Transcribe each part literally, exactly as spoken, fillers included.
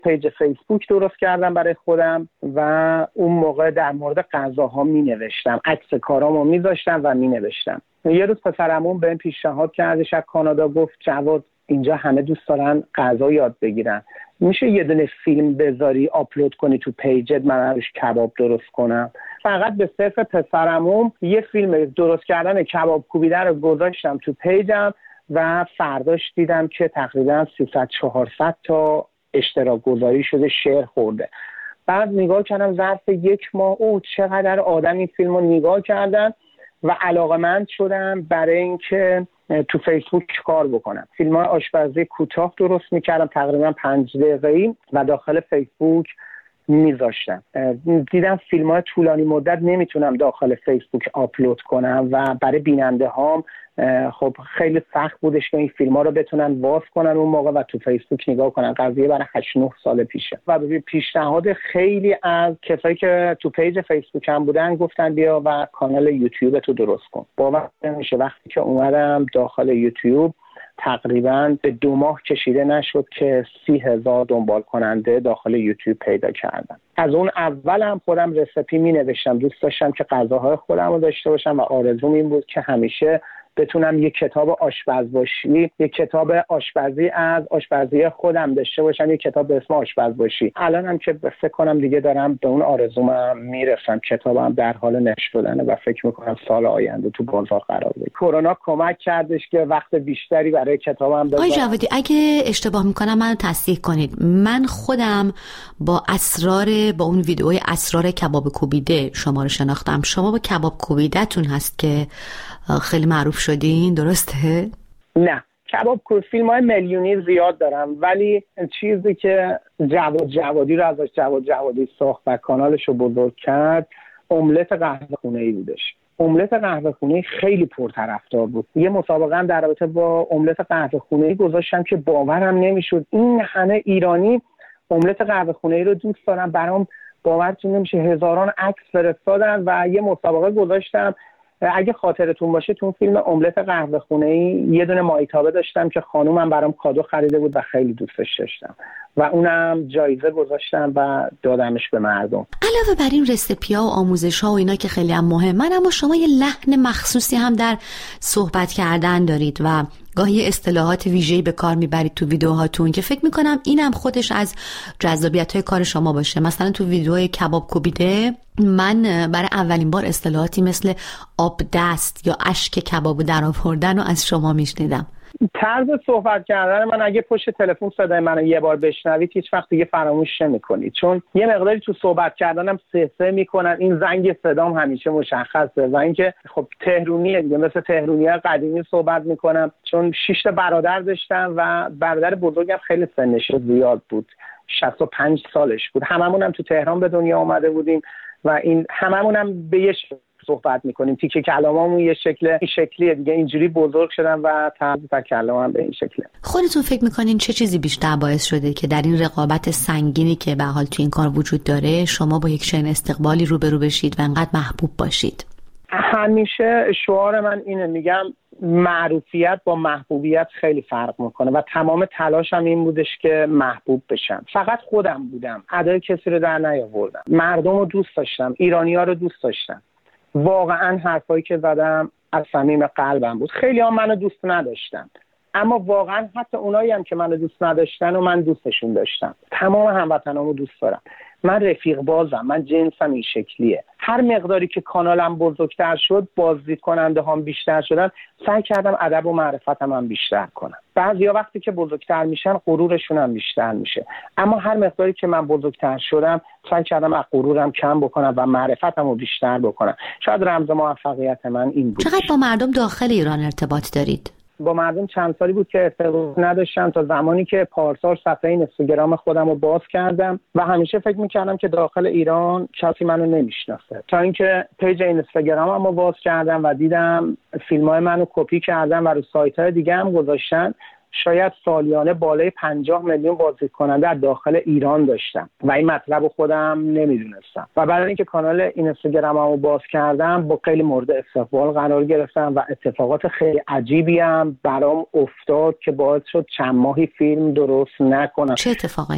پیج فیسبوک درست کردم برای خودم و اون موقع در مورد غذاها می نوشتم، عکس کارامو می داشتم و می نوشتم. یه روز پسرمون بهم پیشنهاد کردش از کانادا، گفت جواد اینجا همه دوست دارن غذا یاد بگیرن، میشه یه دونه فیلم بذاری آپلود کنی تو پیجت، من روش کباب درست کنم. فقط به صرف پسرمون یه فیلم درست کردن کباب کوبیده رو گذاشتم تو پیجم و فرداش دیدم که تقریبا سیصد چهارصد تا اشتراک گذاری شده، شیر خورده. بعد نگاه کردم ظرف یک ماه او چقدر آدم این فیلم رو نگاه کردن و علاقه‌مند شدم برای اینکه تو فیسبوک کار بکنم. فیلم‌های آشپزی کوتاه درست می‌کردم تقریبا پنج دقیقه‌ای و داخل فیسبوک میذاشتم. دیدم فیلم‌های طولانی مدت نمیتونم داخل فیسبوک آپلود کنم و برای بیننده هام خب خیلی سخت بودش که این فیلم‌ها رو بتونن واس کنن اون موقع و تو فیسبوک نگاه کنن. قضیه برای هشت نه سال پیشه و به پیشنهاد خیلی از کسایی که تو پیج فیسبوک هم بودن گفتن بیا و کانال یوتیوب تو درست کن. باور نمیشه وقتی که اومدم داخل یوتیوب تقریبا به دو ماه کشیده نشد که سی هزار دنبال کننده داخل یوتیوب پیدا کردم. از اون اول هم خودم رسیپی می نوشتم، دوست داشتم که غذاهای خودم رو داشته باشم و آرزوم این بود که همیشه بتونم یک کتاب آشپز باشی، یک کتاب آشپزی از آشپزی خودم داشته باشم، یک کتاب به اسم آشپز باشی. الان هم که فکر کنم دیگه دارم به اون آرزومم میرسم، کتابم در حال نشر شدنه و فکر میکنم سال آینده تو بازار قرار بگیره. کرونا کمک کردش که وقت بیشتری برای کتابم بذارم. آقای جوادی اگه اشتباه میکنم منو تصحیح کنید. من خودم با اسرار با اون ویدئوی اسرار کباب کوبیده شما رو شناختم. شما با کباب کوبیده‌تون هست که خیلی معروف شدین، درسته؟ نه، کباب کوبیده فیلم‌های میلیونی زیاد دارم، ولی چیزی که جواد جوادی رو ازش جواد جوادی ساخت و کانالش رو بزرگ کرد املت قهوه‌خونه‌ای بودش. املت قهوه‌خونه‌ای خیلی پرطرفدار بود. یه مسابقه هم در رابطه با املت قهوه‌خونه‌ای گذاشتم که باورم نمیشد این همه ایرانی املت قهوه‌خونه‌ای رو دوست دارن. برام باورتون نمیشه هزاران عکس فرستادن و یه مسابقه گذاشتم. اگه خاطرتون باشه تو فیلم املت قهوه‌خونه‌ای یه دونه مایتابه داشتم که خانومم برام کادو خریده بود و خیلی دوستش داشتم و اونم جایزه گذاشتم و دادمش به مردم. علاوه بر این رسیپی‌ها و آموزش‌ها و اینا که خیلی هم مهمن، اما شما یه لحن مخصوصی هم در صحبت کردن دارید و گاهی اصطلاحات ویژه‌ای به کار میبرید تو ویدیوهاتون که فکر میکنم اینم خودش از جذابیت‌های کار شما باشه. مثلا تو ویدیوهای کباب کوبیده من برای اولین بار اصطلاحاتی مثل آب دست یا اشک کبابو در آوردن رو از شما میشنیدم. طرز صحبت کردن من اگه پشت تلفن صدای منو یه بار بشنوید هیچ وقت دیگه فراموش نمی‌کنید، چون یه مقداری تو صحبت کردنم سه سه میکنن. این زنگ صدام همیشه مشخصه و اینکه خب تهرونیه دیگه، مثل تهرونی‌ها قدیمی صحبت میکنم، چون شش تا برادر داشتم و برادر بزرگم خیلی سنش زیاد بود، شصت و پنج سالش بود. هممون هم تو تهران به دنیا آمده بودیم و این هممون هم به یه صحبت میکنیم، تیکه کلاممون یه شکل این شکلیه دیگه، اینجوری بزرگ شدم و طرز کلامم به این شکله. خودتون فکر میکنین چه چیزی بیشتر باعث شده که در این رقابت سنگینی که به حال تو این کار وجود داره شما با یک چنین استقبالی روبرو بشید و انقدر محبوب باشید؟ همیشه شعار من اینه، میگم معروفیت با محبوبیت خیلی فرق میکنه و تمام تلاشم این بودش که محبوب بشم. فقط خودم بودم، ادای کسی رو در نیاوردم. مردم رو دوست داشتم، ایرانی‌ها رو دوست داشتم. واقعا حرفایی که زدم از صمیم قلبم بود. خیلی ها منو دوست نداشتن، اما واقعا حتی اونایی هم که منو دوست نداشتن و من دوستشون داشتم. تمام هموطنامو دوست دارم. من رفیق بازم، من جنسم این شکلیه. هر مقداری که کانالم بزرگتر شد، بازدید کننده هم بیشتر شدن، سعی کردم ادب و معرفتم هم بیشتر کنم. بعضیا وقتی که بزرگتر میشن غرورشون هم بیشتر میشه، اما هر مقداری که من بزرگتر شدم سعی کردم از غرورم کم بکنم و معرفتم رو بیشتر بکنم. شاید رمز موفقیت من این بود. چقدر با مردم داخل ایران ارتباط دارید؟ با مردم چند سالی بود که ارتباط نداشتم تا زمانی که پارسال صفحه اینستاگرام خودم رو باز کردم و همیشه فکر میکردم که داخل ایران کسی منو نمیشناسه، تا اینکه پیج اینستاگرامم رو باز کردم و دیدم فیلم‌های منو کپی کردن و رو سایت‌های دیگه هم گذاشتن. شاید سالیانه بالای پنجاه میلیون بازدید کننده از داخل ایران داشتم و این مطلب رو خودم نمیدونستم و بعد اینکه کانال اینستاگراممو باز کردم با خیلی مورد استقبال قرار گرفتم و اتفاقات خیلی عجیبی هم برام افتاد که باعث شد چند ماهی فیلم درست نکنم. چه اتفاقی؟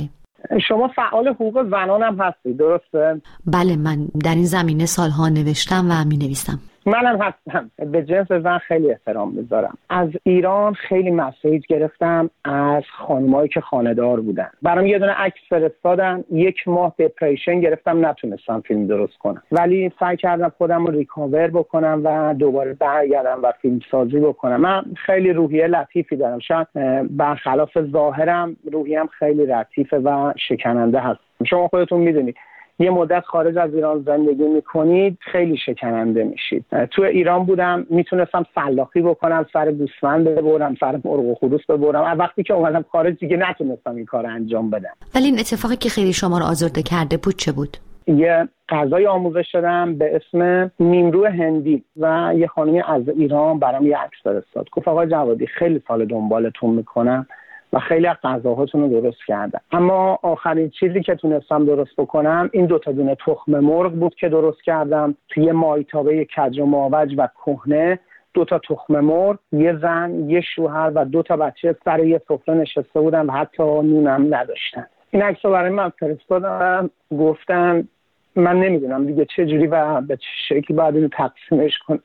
شما فعال حقوق زنان هم هستی، درسته؟ بله، من در این زمینه سالها نوشتم و می نویسم. منم هستم. به جنس زن خیلی احترام میذارم. از ایران خیلی مسیج گرفتم از خانمایی که خانه‌دار بودن، برام یه دونه عکس فرستادن، یک ماه دپریشن گرفتم، نتونستم فیلم درست کنم، ولی سعی کردم خودم رو ریکاور بکنم و دوباره برگردم و فیلم سازی بکنم. من خیلی روحیه لطیفی دارم، شاید برخلاف ظاهرم روحیم خیلی لطیفه و شکننده هست. شما خودتون میدونید یه مدت خارج از ایران زندگی میکنید خیلی شکننده میشید. تو ایران بودم میتونستم سلاخی بکنم، سر گوسفند ببرم، سر مرغ و خروس ببرم. وقتی که اومدم خارج دیگه نتونستم این کار انجام بدم. ولی این اتفاقی که خیلی شما رو آزرده کرده بود چه بود؟ یه غذای آموزش دادم به اسم نیمرو هندی و یه خانمی از ایران برام یه عکس فرستاد، گفت آقا جوادی خیلی سال دنبالتون میکنم و خیلی از غذاهاتون رو درست کردم، اما آخرین چیزی که تونستم درست بکنم این دوتا دونه تخم مرغ بود که درست کردم توی مایتابه کج و ماوج و کهنه. دوتا تخم مرغ، یه زن، یه شوهر و دوتا بچه سر یه سفره نشسته بودن و حتی نونم نداشتن. این عکس رو برای من فرستادم، گفتن من نمیدونم دیگه چه جوری و به چه شکلی باید اینو تقسیمش کنم،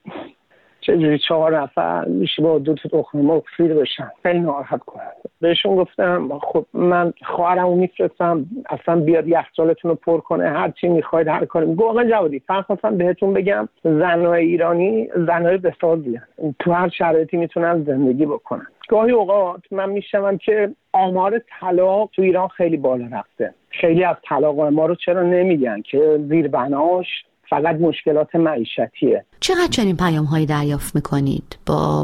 چجوری چهار نفر میشه با دو تا تخم مرغ سیر بشن. خیلی ناراحت کننده. بهشون گفتم خب من خواهرمو میفرستم اصلا بیاد یخچالتون رو پر کنه، هر چی میخواید هر کاری. میگه آقا جوادی فقط خواستم بهتون بگم زنای ایرانی زنای بسازی هستن، تو هر شرایطی میتونن زندگی بکنن. گاهی اوقات من میشنوم که آمار طلاق تو ایران خیلی بالا رفته. خیلی از طلاق ما رو چرا نمیگن که زیربناش فقط مشکلات معیشتیه. چقدر چنین پیام هایی دریافت میکنید با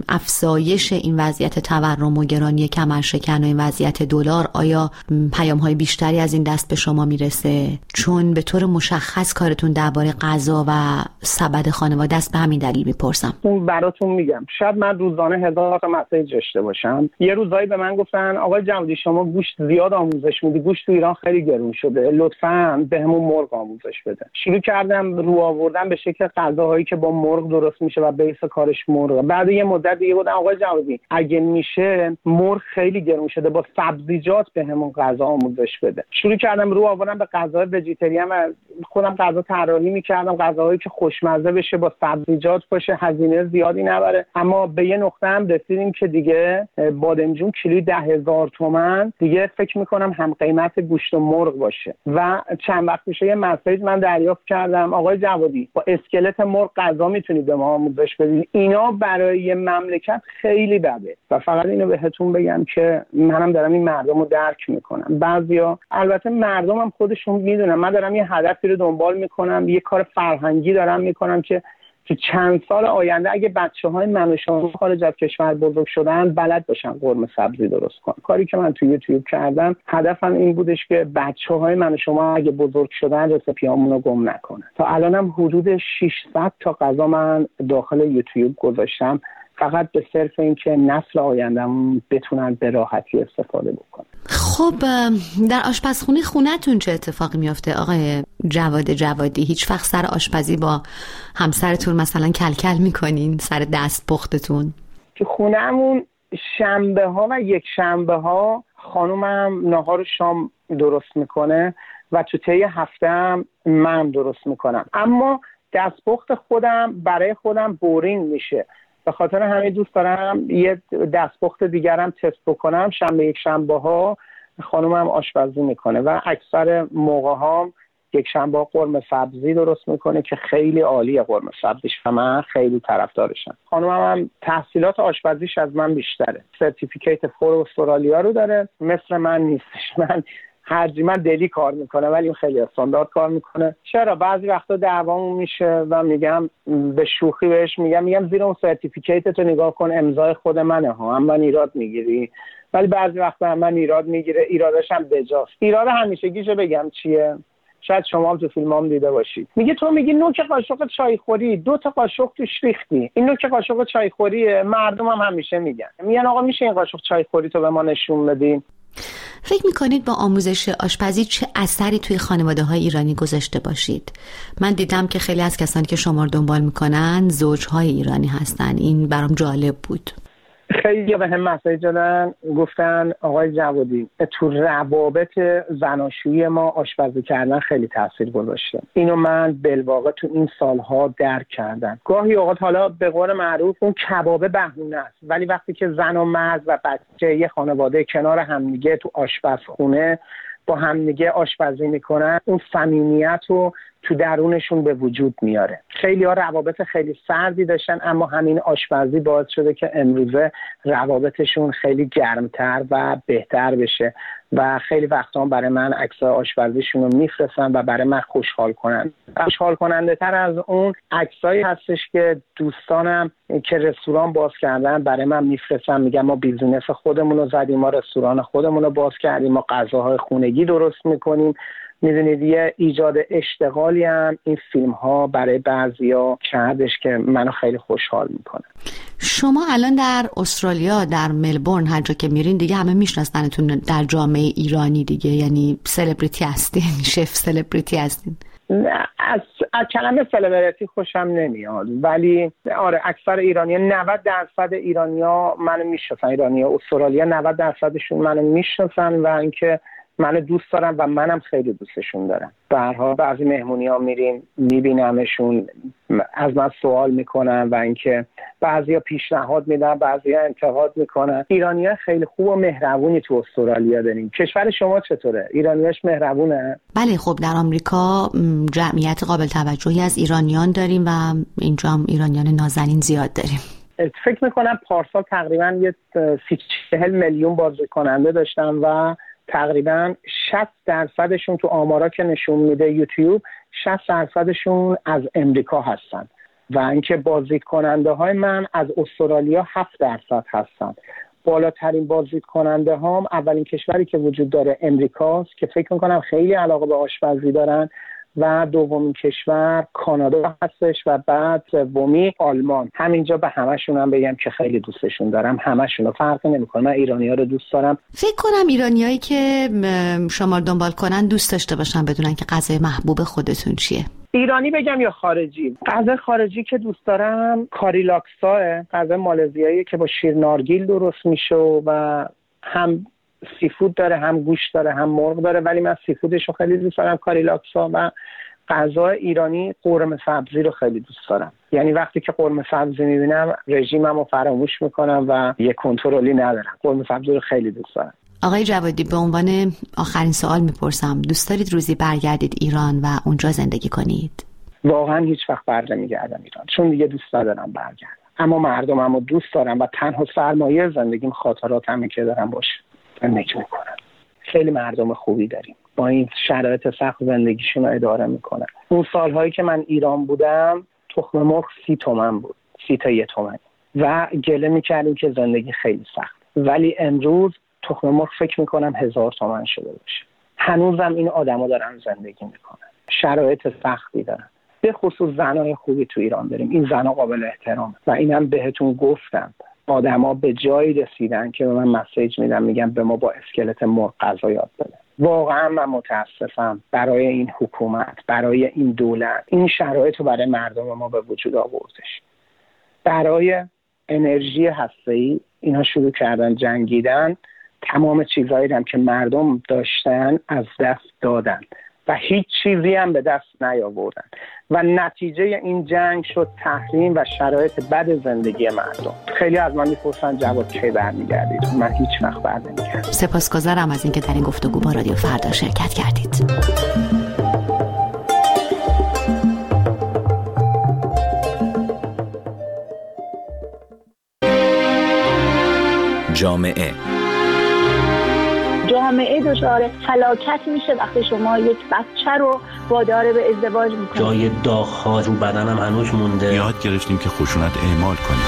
افزایش این وضعیت تورم و گرانی کمرشکن و این وضعیت دلار؟ آیا پیام های بیشتری از این دست به شما میرسه؟ چون به طور مشخص کارتون درباره غذا و سبد خانواده است، به همین دلیل میپرسم. اون براتون میگم شاید من روزانه هزار تا مسیج داشته باشم. یه روزایی به من گفتن آقای جوادی شما گوشت زیاد آموزش میدی، گوشت تو ایران خیلی گرون شده، لطفاً بهمون مرغ آموزش بده. شروع کردم رو آوردن به شکل غذاهایی که با مرغ درست میشه و بیس کارش مرغ. بعد یه مدت دیگه گفتم آقای جوادی اگه میشه مرغ خیلی گرون شده، با سبزیجات بهمون غذا آموزش بده. شروع کردم رو آوردن به غذاهای ویژیتریان و خودم غذا طراحی میکردم، غذاهایی که خوشمزه بشه، با سبزیجات باشه، هزینه زیادی نبره. اما به یه نقطه هم رسیدیم که دیگه بادمجون کیلویی ده هزار تومان دیگه فکر میکنم هم قیمت گوشت و مرغ باشه. و چند وقت پیش یه مسیج من دریافت کردم آقای جوادی با اسکلت مرغ غذا میتونید به ما آموزش بدید. اینا برای مملکت خیلی بده و فقط اینو بهتون بگم که منم دارم این مردم رو درک میکنم. بعضیا البته مردم هم خودشون میدونن من دارم یه هدفی رو دنبال میکنم، یه کار فرهنگی دارم میکنم که تو چند سال آینده اگه بچه‌های من و شما خارج از کشور بزرگ شدن بلد باشن قرمه سبزی درست کنن. کاری که من تو یوتیوب کردم هدفم این بودش که بچه‌های من و شما اگه بزرگ شدن رسیپیامون رو گم نکنن. تا الانم حدود ششصد تا غذا من داخل یوتیوب گذاشتم، فقط به صرف اینکه نسل آینده‌مون بتونن به راحتی استفاده بکنن. خب در آشپزخونه خونه‌تون چه اتفاقی میفته آقای جواد جوادی؟ هیچ وقت سر آشپزی با همسرتون مثلا کلکل میکنین سر دست پختتون؟ تو خونه‌مون شنبه ها و یک شنبه ها خانومم نهار و شام درست میکنه و تو طی هفته هم من درست میکنم. اما دستپخت خودم برای خودم بورینگ میشه، به خاطر همین دوست دارم یه دستپخت دیگرم تست بکنم. شنبه یک شنبه ها خانومم آشپزی میکنه و اکثر موقع ها یک شنبه ها قرمه سبزی درست میکنه که خیلی عالیه قرمه سبزیش و من خیلی طرفدارشم. خانومم هم تحصیلات آشپزیش از من بیشتره، سرتیفیکیت فور استرالیا رو داره، مثل من نیستش. من هرچی من دلی کار میکنه ولی خیلی استاندارد کار میکنه. چرا بعضی وقتا دعوامون میشه و میگم به شوخی بهش میگم میگم زیر اون سرتیفیکیتتو نگاه کن امضای خود منه ها، هم من ایراد میگیری. ولی بعضی وقتا هم من ایراد میگیره، ایرادش هم بجاست. ایراد همیشگیشو بگم چیه؟ شاید شما هم تو فیلمام دیده باشید. میگه تو میگی نوک قاشق چای خوری دو تا قاشق توش ریختی، این نوک قاشق چای خوریه. مردم هم همیشه میگن میگن آقا میشه این قاشق چای خوری تو به ما نشون بدی؟ فکر میکنید با آموزش آشپزی چه اثری توی خانواده‌های ایرانی گذاشته باشید؟ من دیدم که خیلی از کسانی که شما رو دنبال میکنن زوجهای ایرانی هستن. این برام جالب بود. خیلی به هم مسیج دادن، گفتن آقای جوادی تو روابط زناشویی ما آشپزی کردن خیلی تاثیر گذاشته. اینو من بالواقع تو این سالها درک کردم. گاهی اوقات حالا به قول معروف اون کبابه بهونه است، ولی وقتی که زن و مرد و بچه یه خانواده کنار همدیگه تو آشپزخونه با همدیگه آشپزی میکنن، اون صمیمیت رو تو درونشون به وجود میاره. خیلی ها روابط خیلی سردی داشتن، اما همین آشپزی باعث شده که امروزه روابطشون خیلی گرمتر و بهتر بشه و خیلی وقتا برای من عکسای آشپزیشون رو میفرستن و برای من خوشحال کنن. خوشحال کننده تر از اون عکسایی هستش که دوستانم که رستوران باز کردن برای من میفرستن، میگن ما بیزینس خودمون رو زدیم، ما رستوران خودمون رو باز کردیم، ما غذاهای خونگی درست میکنیم. میدونید یه ایجاد اشتغالی هم این فیلم ها برای بعضیا کردش که منو خیلی خوشحال میکنه. شما الان در استرالیا، در ملبورن، هر جا که میرین دیگه همه میشناسنتون در جامعه ایرانی دیگه، یعنی سلبریتی هستین، شف سلبریتی هستین. نه، از, از کلمه سلبریتی خوشم نمیاد، ولی آره اکثر ایرانی‌ها، نود درصد ایرانی‌ها منو میشناسن. ایرانی‌ها استرالیا نود درصدشون منو میشناسن و اینکه منو دوست دارم و منم خیلی دوستشون دارم. به هر حال بعضی مهمونی‌ها میریم میبینمشون، از من سوال میکنن و اینکه بعضیا پیشنهاد میدن، بعضیا انتقاد میکنن. ایرانی‌ها خیلی خوب و مهربونی تو استرالیا داریم. کشور شما چطوره؟ ایرانیاش مهربونه؟ بله، خب در آمریکا جمعیت قابل توجهی از ایرانیان داریم و اینجا هم ایرانیان نازنین زیاد داریم. فکر میکنم پارسال تقریبا یه سی چهل میلیون بازدید داشتن و تقریبا شصت درصدشون تو آمارا که نشون میده یوتیوب شصت درصدشون از امریکا هستن و اینکه بازدید کننده های من از استرالیا هفت درصد هستن. بالاترین بازدید کننده هام اولین کشوری که وجود داره امریکاست که فکر میکنم خیلی علاقه به آشپزی دارن و دومین کشور کانادا هستش و بعد سومی آلمان. همینجا به همشون هم بگم که خیلی دوستشون دارم، همشون رو فرق نمیکنه. من ایرانی‌ها رو دوست دارم. فکر کنم ایرانیایی که شما دنبال کنن دوست داشته باشن بدونن که غذای محبوب خودتون چیه. ایرانی بگم یا خارجی؟ غذای خارجی که دوست دارم کاری لاکساه، غذای مالزیایی که با شیر نارگیل درست میشه و هم سیفود داره، هم گوشت داره، هم مرغ داره، ولی من سیفودش رو خیلی دوست دارم، کاری لاکسا. و غذای ایرانی قرمه سبزی رو خیلی دوست دارم. یعنی وقتی که قرمه سبزی میبینم رژیمم رو فراموش میکنم و یه کنترلی ندارم. قرمه سبزی رو خیلی دوست دارم. آقای جوادی، به عنوان آخرین سوال میپرسم، دوست دارید روزی برگردید ایران و اونجا زندگی کنید؟ واقعا هیچ وقت بر نمیگردم ایران، چون دیگه دوست ندارم برگردم. اما مردمم رو دوست دارم و تنها سرمایه زندگیم خاطراتمه که دارم باشه زندگی میکنن. خیلی مردم خوبی داریم، با این شرایط سخت زندگیشون رو اداره میکنن. اون سالهایی که من ایران بودم تخم مرغ سی تومن بود، سی تا یه تومن و گله میکردیم که زندگی خیلی سخت، ولی امروز تخم مرغ فکر میکنم هزار تومن شده باشه. هنوزم این آدما دارن زندگی میکنن، شرایط سختی دارن. به خصوص زنای خوبی تو ایران داریم، این زنا قابل احترام و اینم بهتون گفتم. آدما به جایی رسیدن که به من مسیج میدن، میگن به ما با اسکلت مرغ غذا یاد بده. واقعا من متاسفم برای این حکومت، برای این دولت، این شرایط رو برای مردم ما به وجود آوردش. برای انرژی هسته‌ای اینا شروع کردن جنگیدن، تمام چیزایی هم که مردم داشتن از دست دادن و هیچ چیزی هم به دست نیاوردن و نتیجه این جنگ شد تحریم و شرایط بد زندگی مردم. خیلی از من میپرسن جواد کی برمیگردید؟ من هیچ وقت برنمیگردم. سپاسگزارم از اینکه در این گفتگو با رادیو فردا شرکت کردید. جامعه جامعه دچار فلاکت میشه وقتی شما یک بچه رو وادار به ازدواج میکنید. جای داغ‌ها رو بدنم هنوز مونده. یاد گرفتیم که خشونت اعمال کنیم.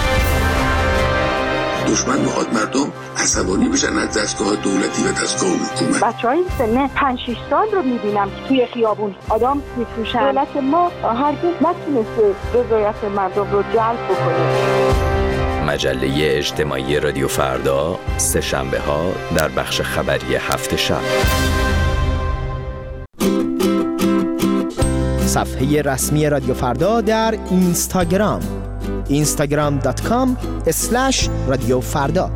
دشمن میخواد مردم عصبانی بشن از دستگاه دولتی و دستگاه حکومت. بچهای سن پنج شش سال رو میبینم که توی خیابون آدم میفروشن. دولت ما هرگز نتونسته رضایت مردم رو جلب بکنه. مجله اجتماعی رادیو فردا، سه شنبه ها در بخش خبری هفت شب. صفحه رسمی رادیو فردا در اینستاگرام. اینستاگرام دات کام اسلش رادیو فردا.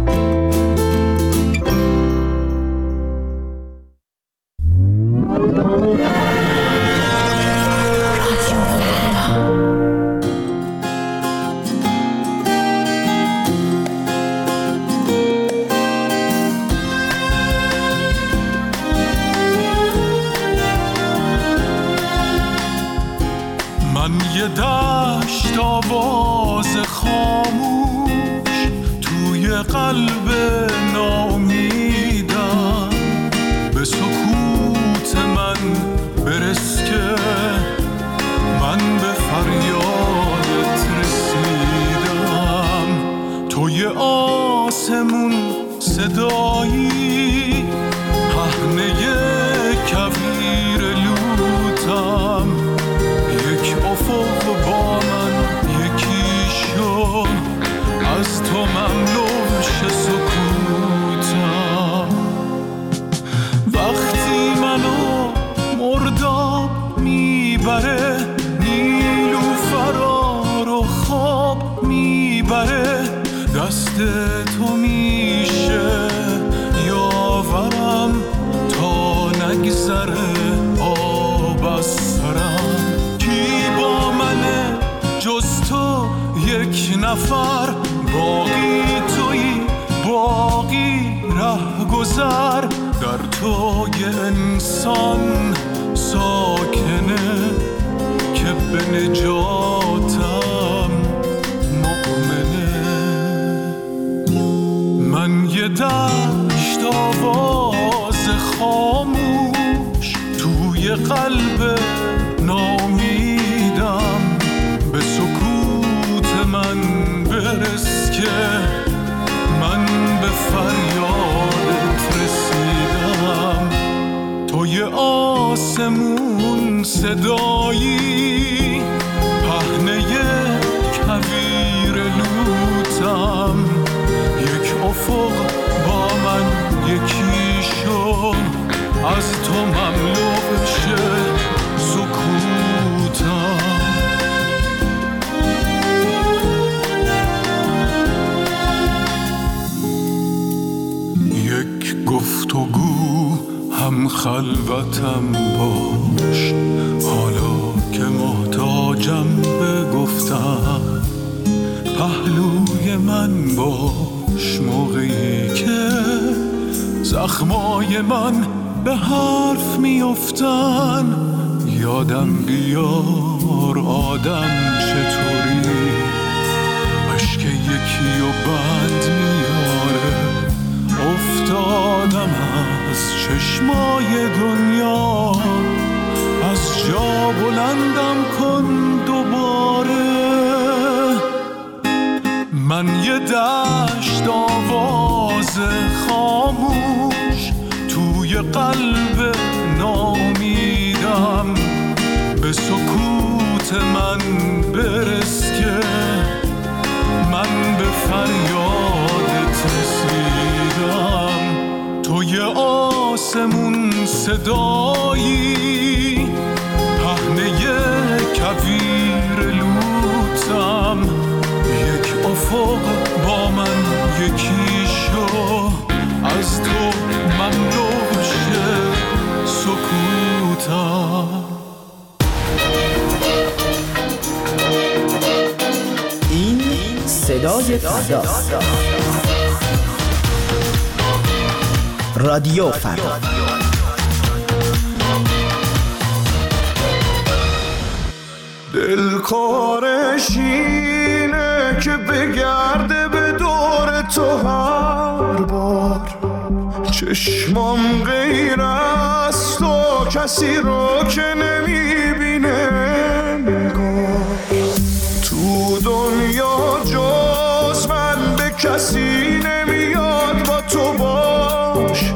یه دشت آواز خاموش توی قلب ناامیدم، به سکوت من برس که من به فریادت رسیدم. توی آسمون صدایی پهنه کویر لوتم، افق با من یکی شد، از تو مملوش سکوتم. وقتی منو مرداب میبره، نیلوفرا رو خواب میبره، دست تو میشه یاورم تا نگذره آب از سرم. جز تو یک نفر، باقی تویی باقی ره گذر، در تو یه انسان ساکنه که به نجاتم مؤمنه. من یه دشت آواز خاموش توی قلب ناامیدم، به سکوت من برس که من به فریادت رسیدم. توی آسمون صدایی پهنه کویر لوتم، یک افق با من یکی شد، از تو مملو شه سکوتم. گفتگو هم خلوتم باش، حالا که محتاجم بگفتم، پهلوی من باش موقعی که زخمای من به حرف میافتن. یادم بیار آدم چطوری اشک یکی و بند میاره، افتادم از چشمای دنیا، از جا بلندم کن دوباره. من یه دشت آواز خاموش توی قلب ناامیدم، به سکوت من برس که من به فریادت رسیدم. توی آسمون صدایی پهنه کویر لوتم، یک افق با من یکی شو، از تو مملوش سکوتم. این صدای فرداست. رادیو فردا. دلخورش اینه که بگرده به دور تو هر بار، چشمام غیر از تو کسی رو که نمیبینه نگار. تو دنیا جز من به کسی نمیاد با تو باشه،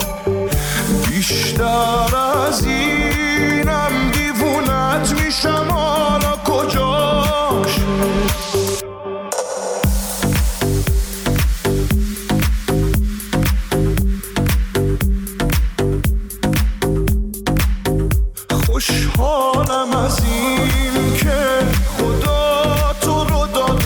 بیشتر از اینم دیوونت میشم، حالا کجاشه؟ خوشحالم از این که خدا تو رو داد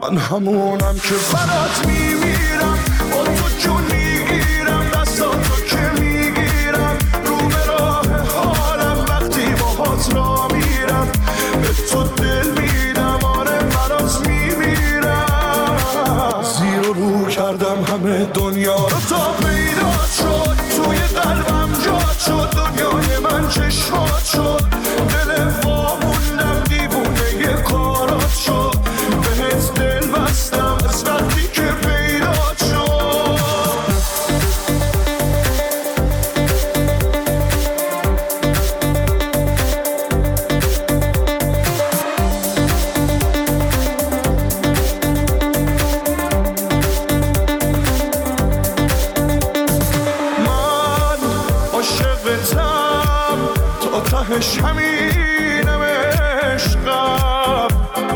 من همونم که برات میمیرم، با تو جون میگیرم، دستاتو که میگیرم، رو به راه حالم وقتی باهات را میرم، به تو دل میدم، آره برات میمیرم. زیر و رو کردم همه دنیا رو تا پیدا شد، توی قلبم جات شد، دنیای من چشمات شد، دل واموندم دیوونه یه کارات شد، بهت دل بستم از وقتی که پیدا شد. من عاشقتم تا تهش همینم عشقم،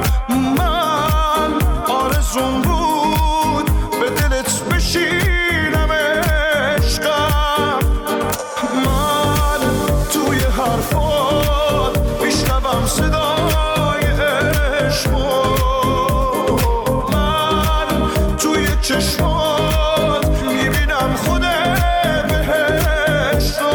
من آرزوم بود به دلت بشینم عشقم، من توی حرفات میشنوم صدای عشقو، من توی چشمات میبینم خود بهشتو.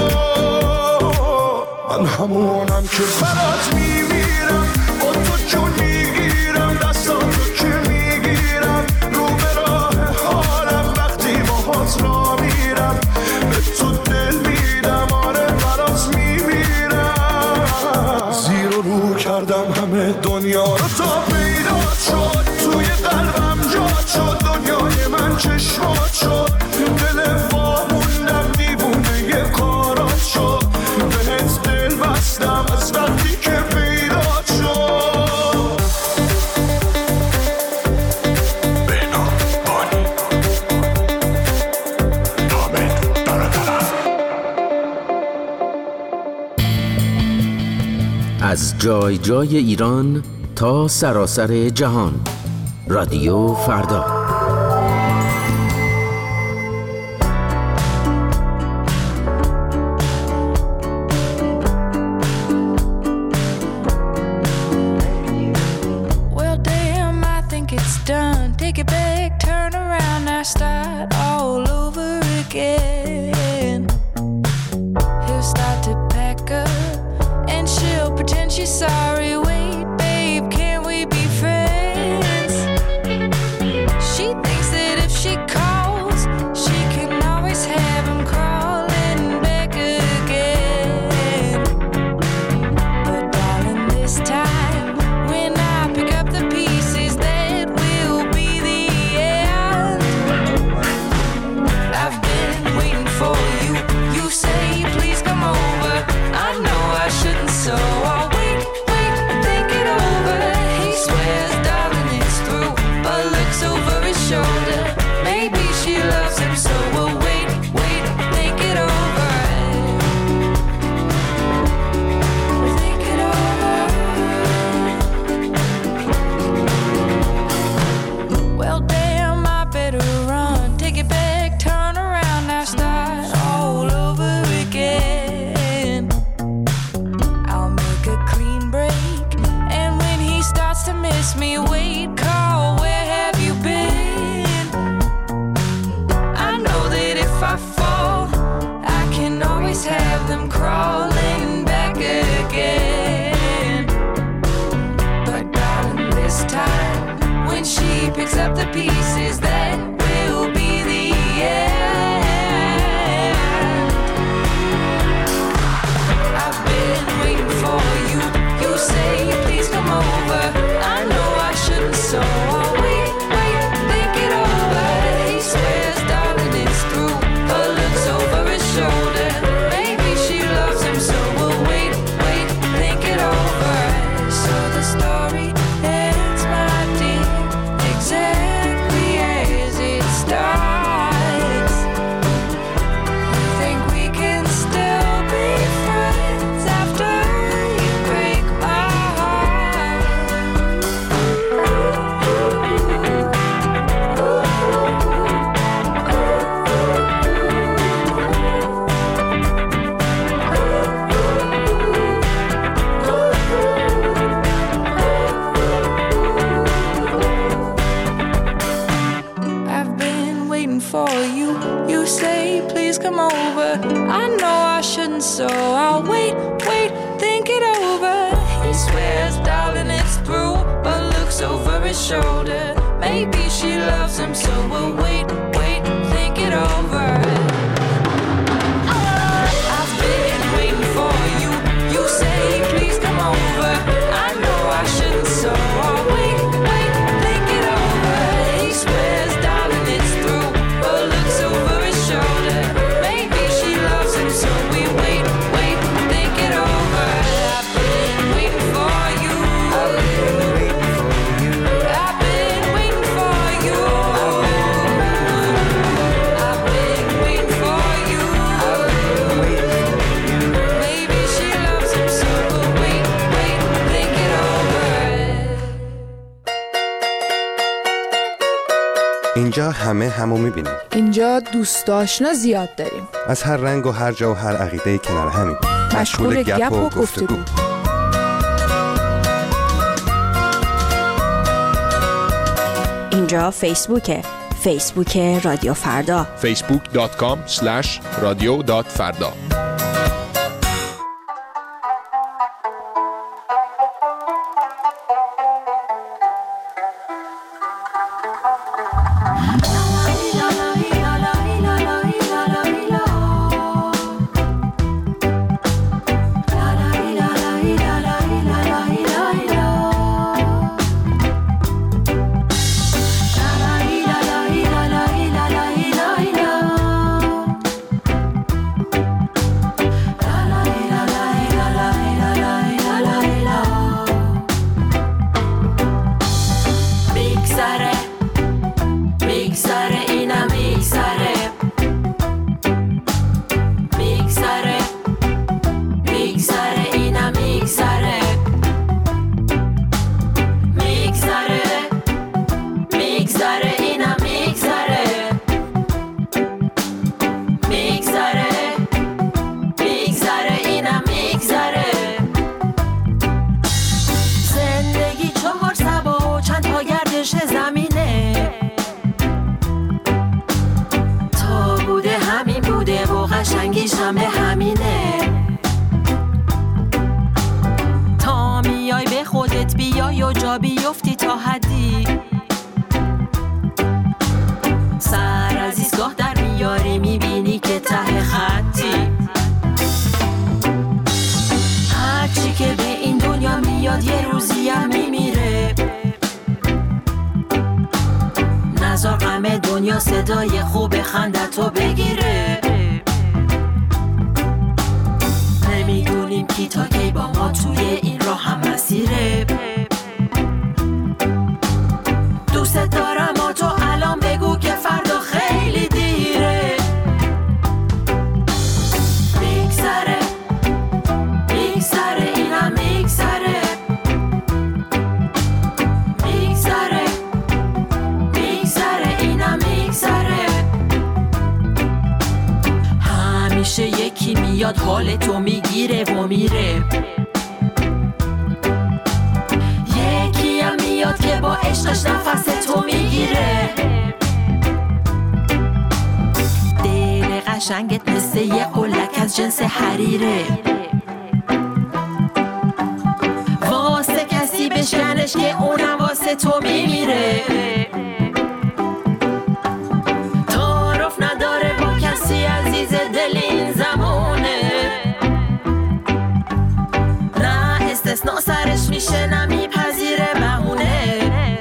من همونم که برات میمیرم، با تو جون میگیرم، دستاتو که میگیرم، رو به راه حالم وقتی باهات را میرم، به تو دل میدم، آره برات میمیرم. زیر و رو کردم همه دنیا رو تا پیدا شد، توی قلبم جات شد، دنیای من چشمات شد، دل واموندم دیوونه یه کارات شد، بهت دل بستم از وقتی که پیدا شد. بهنام بانی، حامد برادرم. از جای جای ایران تا سراسر جهان، رادیو فردا. Well, damn, I think it's done. Take it back, turn around, now start all over again. He'll start to pack up, and she'll pretend she's sorry. Wait, babe, can we be friends? She thinks that if she calls, she can always have him crawling back again. But darling, this time, when I pick up the pieces, that will be the end. I've been waiting for you. You say, please come over. I know I shouldn't, so I'll wait, wait, think it over. He swears, darling, it's through, but looks over his shoulder. Maybe she loves him, so we'll wait, wait, think it over. Think it over. Well, damn, I better run. Take it back, turn around, now start all over again. I'll make a clean break, and when he starts to miss me, wait, call, where have you been? I know that if I fall, I can always have them crawling back again. But darling, this time, when she picks up the pieces, that will be the end. I've been waiting for you. You say, please come over. I know I shouldn't, so I'll wait, wait, think it over. He swears, darling, it's through, but looks over his shoulder. Maybe she loves him, so we'll wait, wait, think it over. So the story ends, my dear, exactly as اینجا همه همو میبینیم. اینجا دوست آشنا زیاد داریم. از هر رنگ و هر جا و هر عقیده کنار همین. مشغول گپ و گفتگو. اینجا فیسبوکه. فیسبوک رادیو فردا. فیسبوک دات کام اسلش رادیو دات فردا. صدای خوب خندتو بگیره. نمیدونیم کی تا کی با ما توی این راه هم مسیره. دوست دارم ما تو الان بگو که فردا خیلی دیره. میگذره میگذره اینم میگذره. میگذره میگذره اینم میگذره. همیشه یکی میاد حال تو میگیره و میره. یکی هم میاد که با عشقش نفس تو میگیره. دل قشنگت مثل یه قلک از جنس حریره. واسه کسی بشکنش که اونم واسه تو میمیره. تعارف نداره با کسی عزیز دل این زمانه. نه استثناء سرش میشه نه میپذیره بهونه.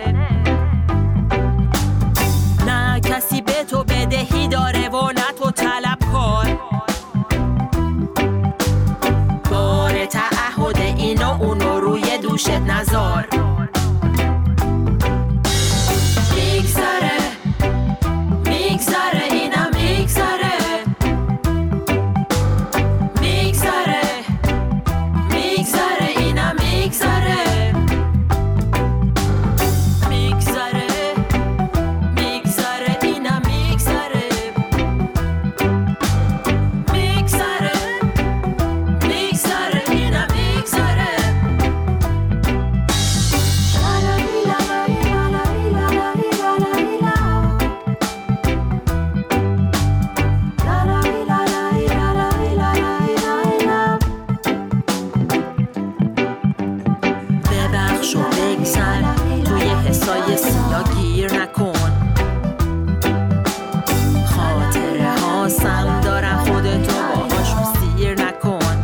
نه کسی به تو بدهی داره و نه تو طلب کار. بار تعهد اینو اونو روی دوشت نذار. میگذره میگذره اینم میگذره. میگذره میگذره اینم میگذره. میگذره میگذره اینم میگذره. میگذره میگذره اینم میگذره. ببخش و بگذر توی حسای سیاه گیر نکن. خاطره ها سم دارن خودتو باهاشون سیر نکن.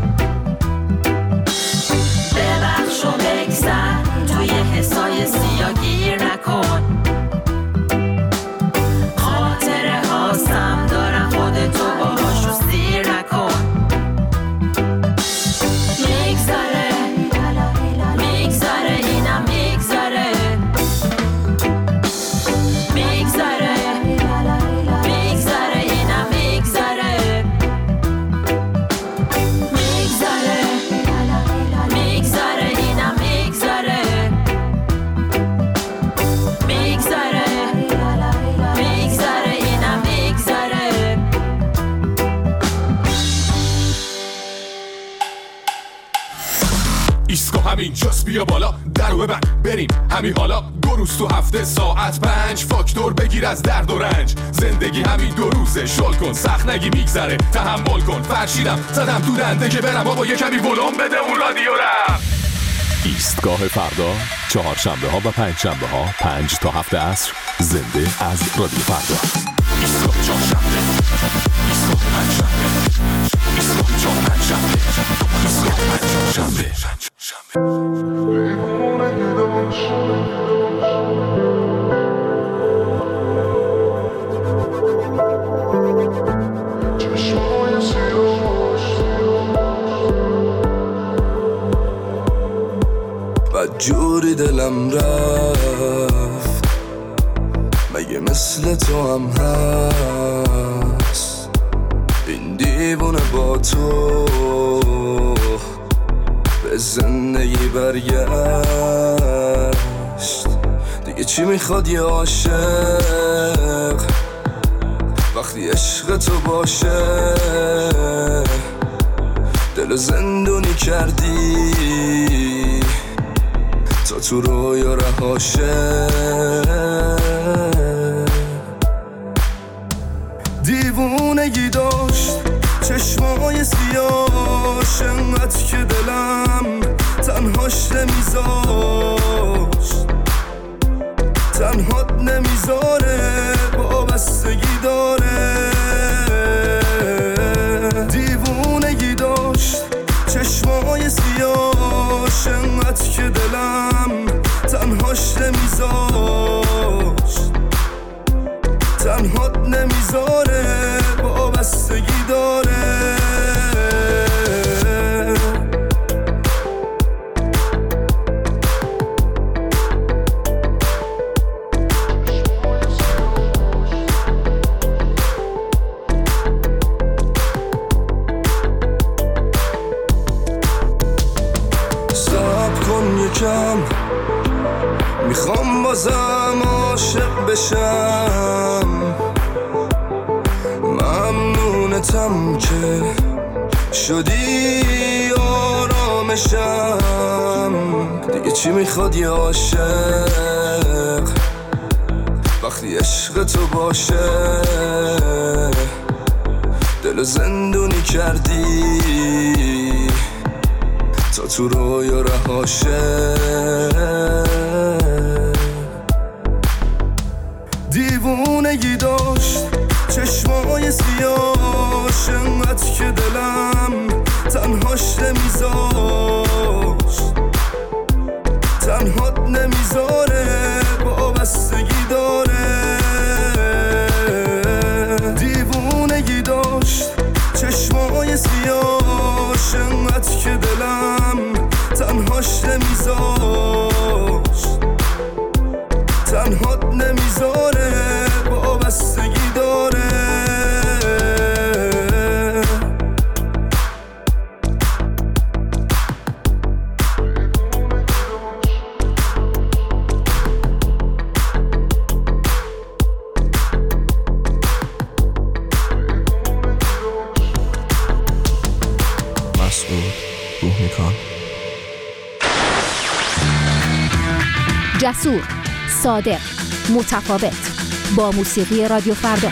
ببخش و بگذر توی حسای سیاه گیر نکن. خاطره ها سم دارن خودتو باهاشون سیر نکن. میگذره میگذره اینم میگذره. میگذره میگذره اینم میگذره. میگذره میگذره اینم میگذره. جاست بیا بالا درو ببند بریم همین حالا دو روز تو هفته ساعت پنج فاکتور بگیر از درد و رنج زندگی همین دو روزه شل کن سخت نگی میگذره تحمل کن فرشیدم زدم تو دنده که برم بابا یه کمی ولوم بده اون رادیو رم. ایستگاه فردا چهارشنبه ها و پنج شنبه ها پنج تا هفت عصر زنده از رادیو فردا. ایستگاه چهارشنبه ایستگاه پنج شنبه ایستگاه چهار پنج شنبه ایستگاه پنج شنبه جوری دلم رفت مگه مثل تو هم هست این دیوونه با تو به زندگی برگشت دیگه چی میخواد یه عاشق وقتی عشق تو باشه دل زندونی کردی تا تو رویا رهاشه دیوونگی داشت چشمای سیاش انقدر که دلم تنهاش نمیذاشت تنهات نمیذاره وابستگی داره دیوونگی داشت چشمای سیاش انقدر که دلم تنهاش نمیذاشت تنهات نمیذاره وابستگی داره میخوام بازم عاشق بشم ممنونتم که شدی آرامشم دیگه چی میخواد یه عاشق وقتی عشق تو باشه دل زندونی کردی تا تو رویا رهاشه دیوونگی داشت چشمای سیاش انقدر که دلم تنهاش نمیذاشت تنهات نمیذاره وابستگی داره دیوونگی داشت چشمای سیاش انقدر که دلم تنهاش نمیذاشت تنهات نمیذاره وابستگی داره مسعود روح میکن جسور صادق متفاوت با موسیقی رادیو فردا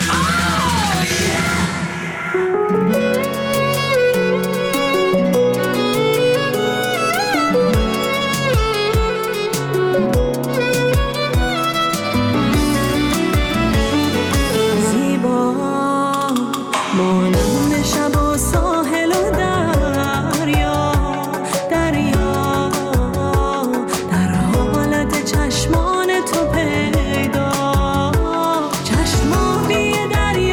زیبا مانند شب و ساحل و دریا دریا در حالت چشمان تو پیدا چشمانی دریا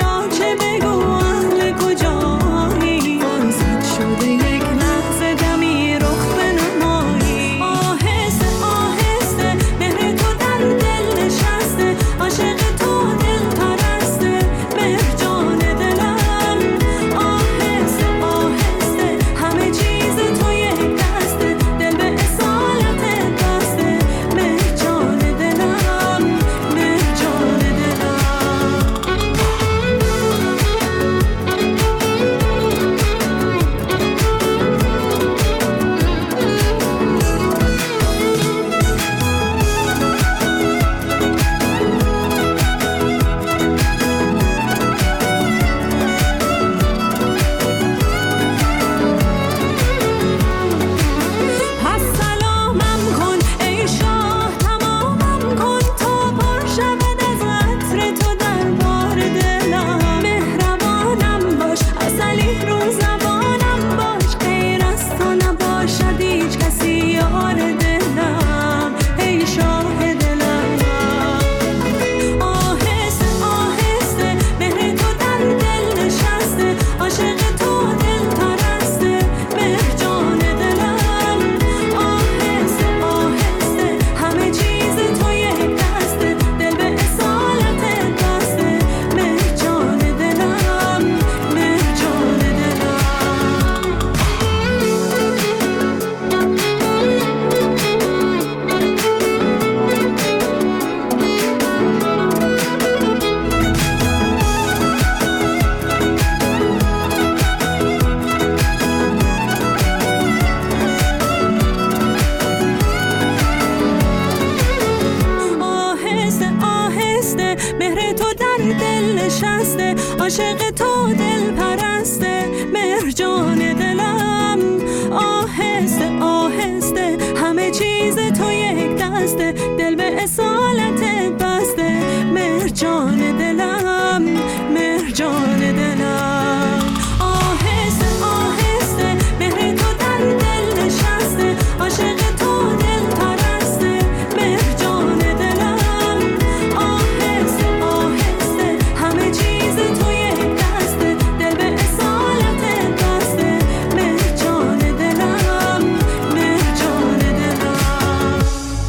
دل نشسته، عاشق تو دل پرسته، مرجان دلم. آهسته آهسته همه چیز تو یک دسته، دل به اصالت بسته، مرجان دلم، مرجان دلم. آهسته آهسته مهر تو در دل نشسته، عاشق تو دل پرسته، مرجان دلم. آهسته آهسته همه چیز تو یک دسته، دل به اصالت بسته، مرجان دلم، مرجان دلم.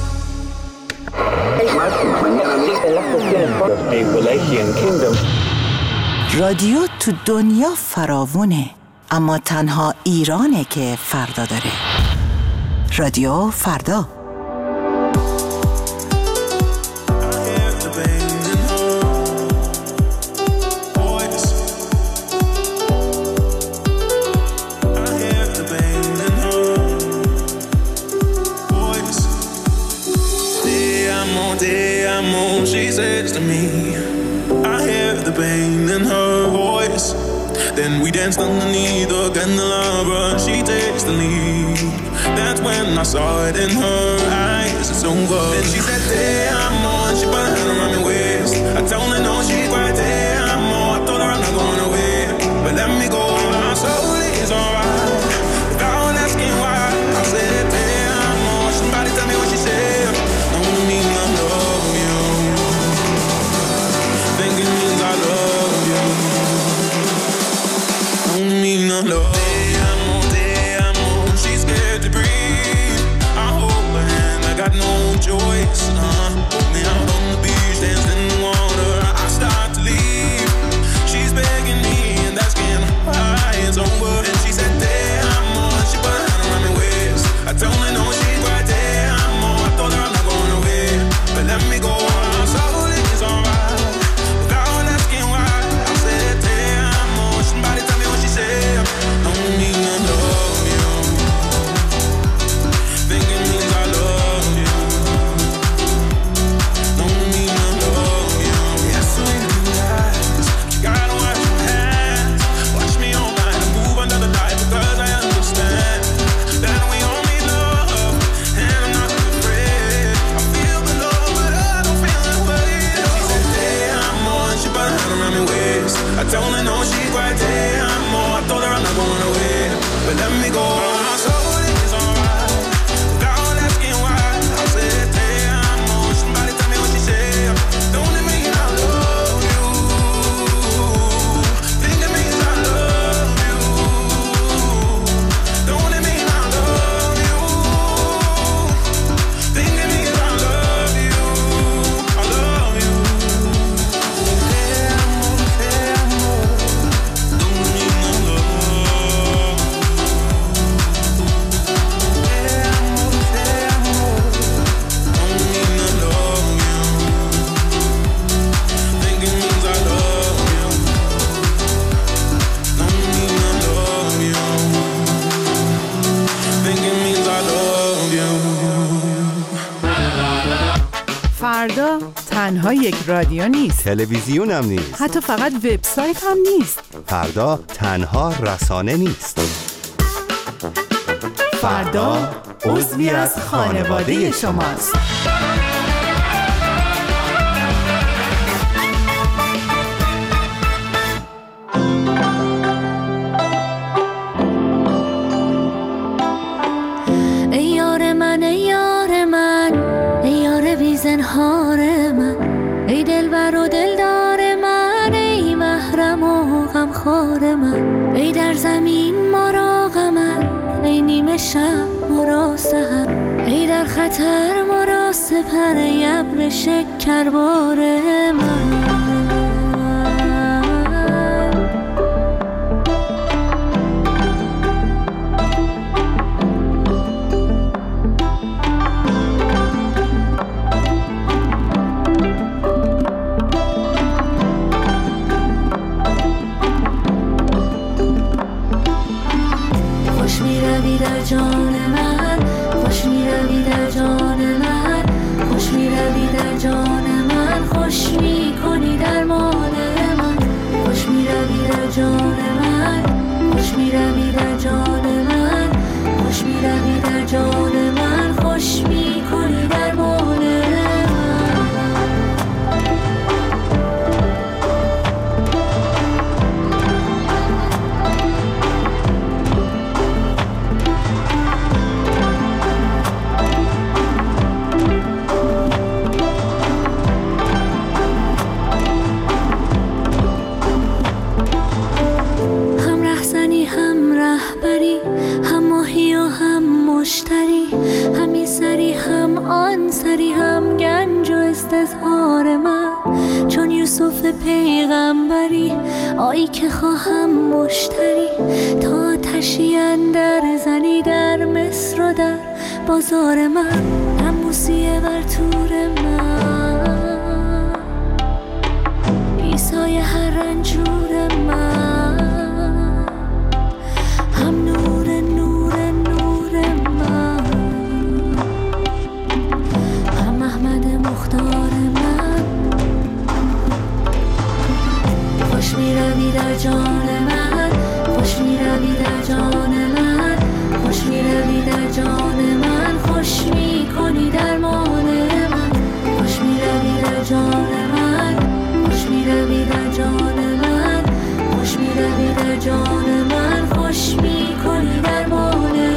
رادیو تو دنیا فراوونه، اما تنها ایرانه که فردا داره. رادیو فردا. She says to me, I hear the pain in her voice. Then we danced underneath the candelabra. She takes the lead. That's when I saw it in her eyes. It's over. Then she said, damn, more. She put her hand around my waist. I told her no, she's right there. I'm more. I told her I'm not going away, but let me go. My soul is alright. Without asking why, I said, damn, more. Somebody tell me what she said. Don't mean I love you. Thinking means I love you. Don't mean I love you. She's scared to breathe. I hold her hand, I got no choice. Uh, put me out on the beach, dancing in the water. I start to leave. She's begging me, and that's getting high. It's over. And she said, damn, more. She put her hand around my waist. I told her no, she's right there. I'm more. I told her I'm not going away, but let me go. I'm sorry, it's alright. Without asking why, I said, damn, more. Somebody tell me what she said. Don't mean I love you. Thinking means I love you. Don't mean I love you. Yes, sweet eyes. You gotta wash your hands. Watch me all night and move under the light, because I understand that we all need love, and I'm not afraid. I feel the love, but I don't feel the weight. She said, damn, more. She put her hand around my waist. I told her no, she's right there. I'm more. I told her I'm not going away, but let me go. My soul is alright. Without asking why, I said, damn, more. Somebody tell me what she said. Don't it mean I love you? Think it means I love you. Don't it mean I love you? Think it means I love you. I love you. Damn, damn, don't mean I love you. فردا تنها یک رادیو نیست، تلویزیون هم نیست، حتی فقط وبسایت هم نیست. فردا تنها رسانه نیست. فردا عضوی از خانواده شماست. ای یار من، ای یار من، ای یار بی زنهار من، ای دلبر و دلدار من، ای محرم و غمخوار من، ای در زمین مراغ من، ای نیمه شب مرا سحر، ای در خطر مرا سپر، ای ابر شکربار من. خوش می روی در جان من، خوش می روی در جان من، خوش می روی در جان من، خوش می کنی از اظهار من، چون یوسف پیغمبری آیی که خواهم مشتری، تا آتشی اندر زنی در مصر و در بازار من، هم موسیه بر تور من، عیسای هر رنجور من، هم نور نور نور من، هم احمد مختار من. خوش می روی در جان من، خوش می روی در جان من، خوش می روی در جان من، خوش می کنی درمان من، خوش می روی در جان من، خوش می روی در جان من، خوش می روی در جان من، خوش می کنی درمان من.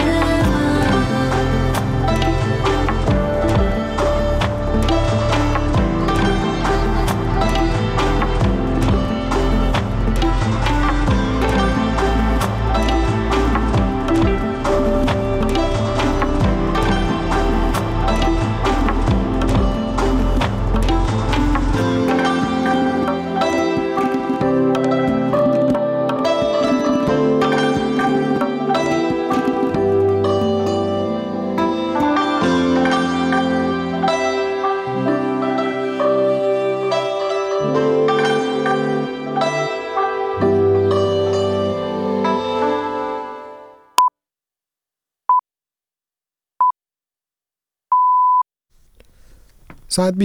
ساعت